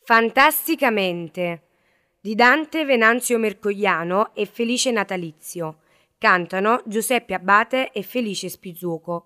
Fantasticamente di Dante Venanzio Mercogliano e Felice Natalizio. Cantano Giuseppe Abate e Felice Spizzuco.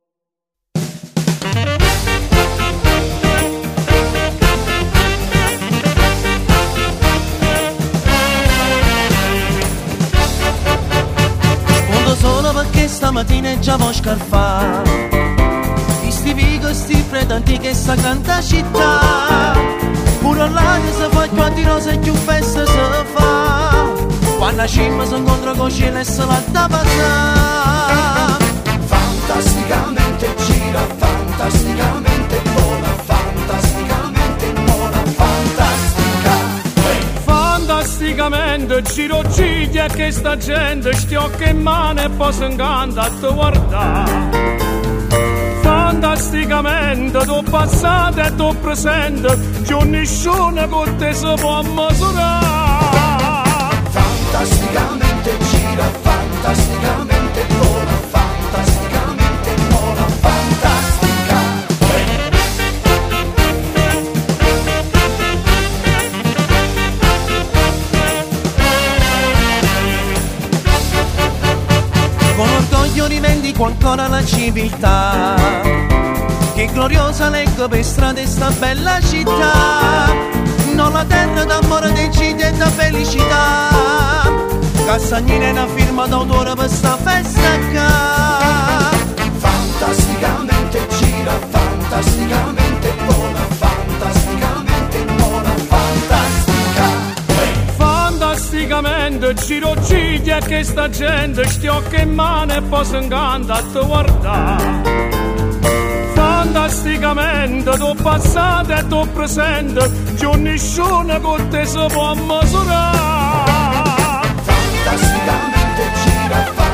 Spunto solo perché stamattina già vo scarfare. Sti vigo, sti freddo antiche e sta grande città. Pure online si fa quanti rose e più feste si fa. Quando a cima si incontra con cielo e se la da passare. Fantasticamente gira, fantasticamente vola, fantasticamente vola, fantastica. Fantasticamente giro giglia che sta gente stiocca in mano e poi si incanta a te guardare. Fantasticamente tu passato e tu presente, c'è nessuno con te si può misurare. Fantasticamente gira, fantasticamente vola, fantasticamente vola, fantastica. Con orgoglio rivendico ancora la civiltà. Che gloriosa leggo per strada sta bella città. Non la terra d'amore, decide da felicità. Cassagnina è una firma d'autore per sta festa qua. Fantasticamente gira, fantasticamente vola, fantasticamente vola, fantastica. Fantasticamente giro giglia che sta gente stiocca in mano e poi si incanta a te guardare. Fantasticamente tu passato e tu presente, c'è nessuno con te si può misurare. Fantasticamente gira,